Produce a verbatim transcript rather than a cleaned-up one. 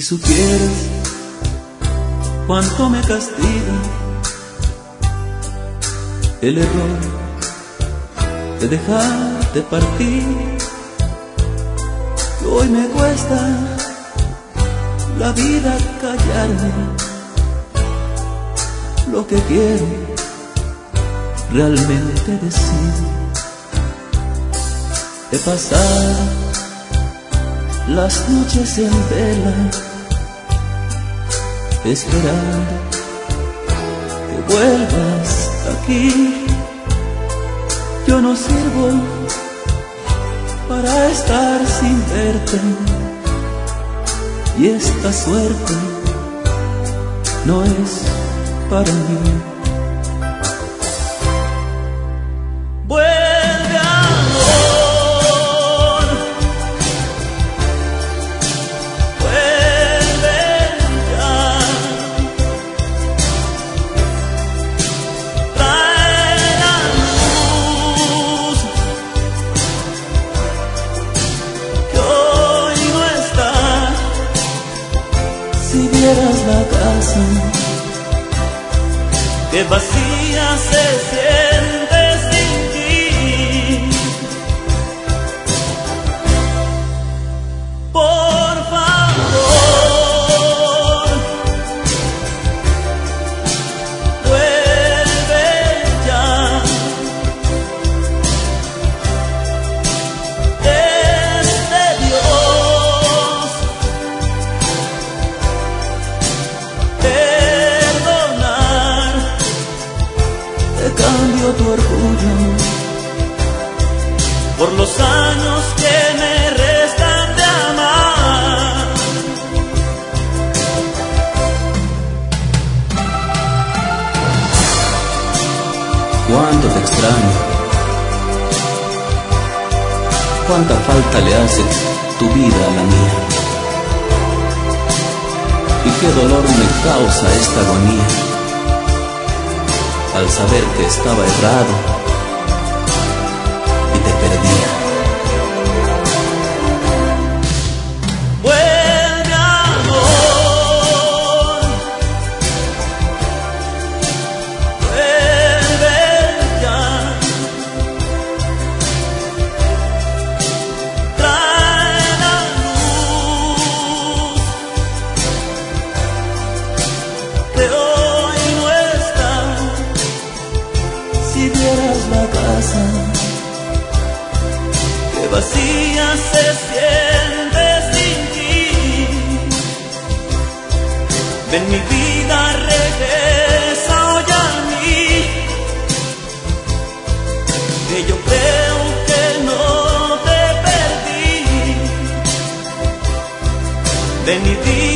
supieras cuánto me castiga el error de dejarte partir, que hoy me cuesta la vida callarme lo que quiero realmente decir. He pasado las noches en vela esperando que vuelvas aquí. Yo no sirvo para estar sin verte, y esta suerte no es para mí. Vuelve, amor, vuelve ya, trae la luz que hoy no está. Si vieras la casa que vacía se siente sin ti, por favor, vuelve ya. Es de Dios perdonar. Te cambio tu orgullo por los años que me restan de amar. Cuánto te extraño, cuánta falta le hace tu vida a la mía, y qué dolor me causa esta agonía al saber que estaba errado y te perdía. Vuelve, amor, vuelve ya, trae la luz que hoy no está. Si vieras la casa que vacía se siente sin ti, ven mi vida, regresa hoy a mí, que yo creo que no te perdí. Ven mi vida.